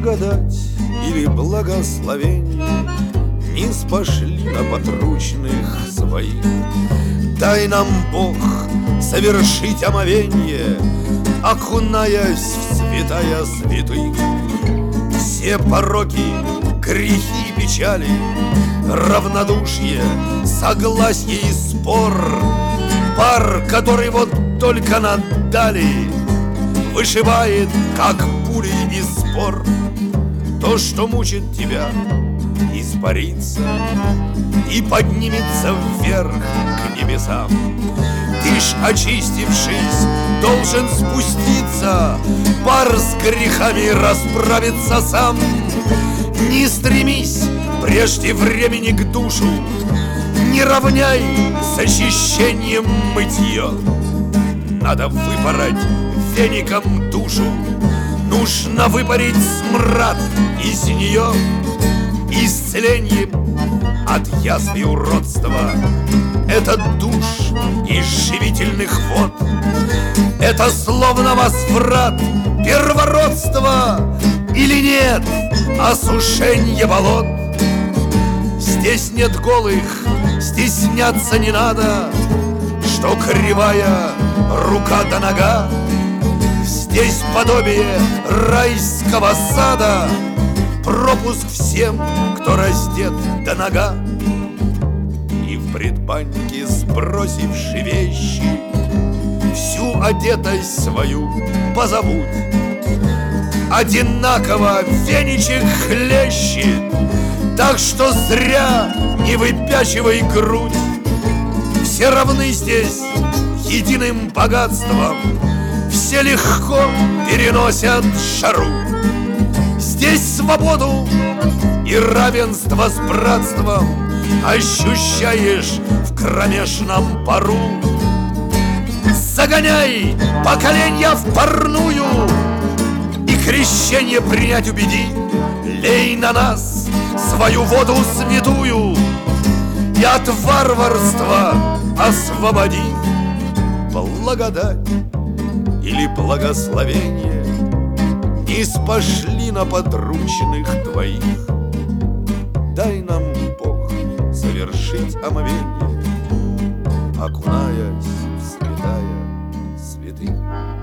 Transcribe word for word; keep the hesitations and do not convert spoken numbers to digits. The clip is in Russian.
благодать или благословение не спошли на подручных своих. Дай нам, Бог, совершить омовенье, окунаясь в святая святых. Все пороки, грехи и печали, равнодушие, согласие и спор, пар, который вот только наддали, вышибает, как пули из спор. То, что мучит тебя, испарится и поднимется вверх к небесам. Ты ж, очистившись, должен спуститься, пар с грехами расправиться сам. Не стремись прежде времени к душу, не равняй с очищением мытье. Надо выпороть веником душу, нужно выпарить смрад из нее. Исцелением от язв и уродства это душ из живительных вод. Это словно возврат первородства или нет осушенье болот. Здесь нет голых, стесняться не надо, что кривая рука да нога. Здесь подобие райского сада, пропуск всем, кто раздет до нога. И в предбаннике, сбросивши вещи, всю одетость свою позабудь. Одинаково веничек хлещет, так что зря не выпячивай грудь. Все равны здесь единым богатством, все легко переносят жару. Здесь свободу и равенство с братством ощущаешь в кромешном пару. Загоняй поколенья в парную и крещение принять убеди. Лей на нас свою воду святую и от варварства освободи. Благодать или благословение не спошли на подручных твоих. Дай нам, Бог, совершить омовение, окунаясь в святая святых.